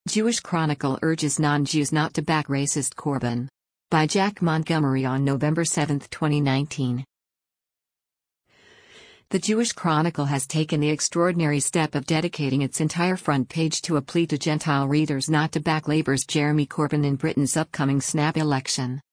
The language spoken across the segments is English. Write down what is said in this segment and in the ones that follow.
Jewish Chronicle urges non-Jews not to back racist Corbyn. By Jack Montgomery on November 7, 2019. The Jewish Chronicle has taken the extraordinary step of dedicating its entire front page to a plea to Gentile readers not to back Labour's Jeremy Corbyn in Britain's upcoming snap election.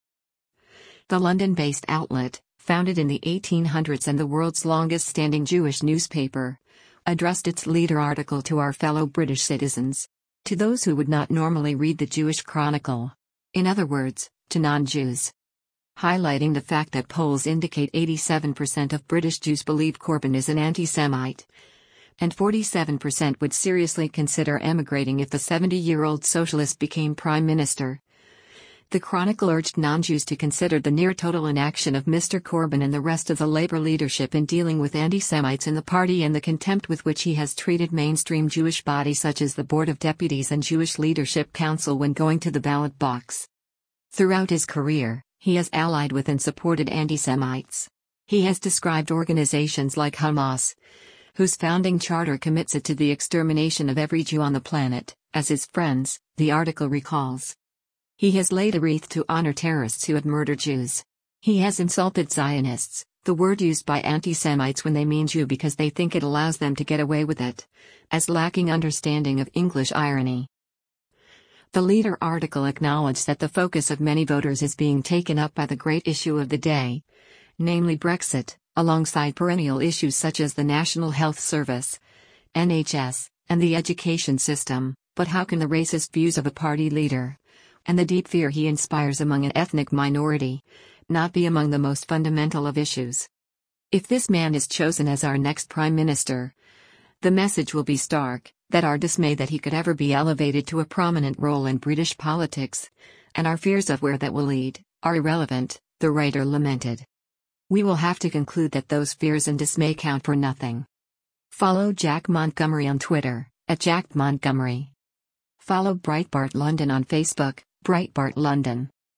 The London-based outlet, founded in the 1800s and the world's longest-standing Jewish newspaper, addressed its leader article to our fellow British citizens. To those who would not normally read the Jewish Chronicle. In other words, to non-Jews. Highlighting the fact that polls indicate 87% of British Jews believe Corbyn is an anti-Semite. And 47% would seriously consider emigrating if the 70-year-old socialist became Prime Minister. The Chronicle urged non-Jews to consider the near-total inaction of Mr. Corbyn and the rest of the Labour leadership in dealing with anti-Semites in the party and the contempt with which he has treated mainstream Jewish bodies such as the Board of Deputies and Jewish Leadership Council when going to the ballot box. Throughout his career, he has allied with and supported anti-Semites. He has described organizations like Hamas, whose founding charter commits it to the extermination of every Jew on the planet, as his friends, the article recalls. He has laid a wreath to honor terrorists who have murdered Jews. He has insulted Zionists, the word used by anti-Semites when they mean Jew because they think it allows them to get away with it, as lacking understanding of English irony. The leader article acknowledged that the focus of many voters is being taken up by the great issue of the day, namely Brexit, alongside perennial issues such as the National Health Service, NHS, and the education system, but how can the racist views of a party leader, and the deep fear he inspires among an ethnic minority, not be among the most fundamental of issues? If this man is chosen as our next Prime Minister, the message will be stark, that our dismay that he could ever be elevated to a prominent role in British politics, and our fears of where that will lead, are irrelevant, the writer lamented. We will have to conclude that those fears and dismay count for nothing. Follow Jack Montgomery on Twitter, @JackMontgomery. Follow Breitbart London on Facebook, Breitbart London.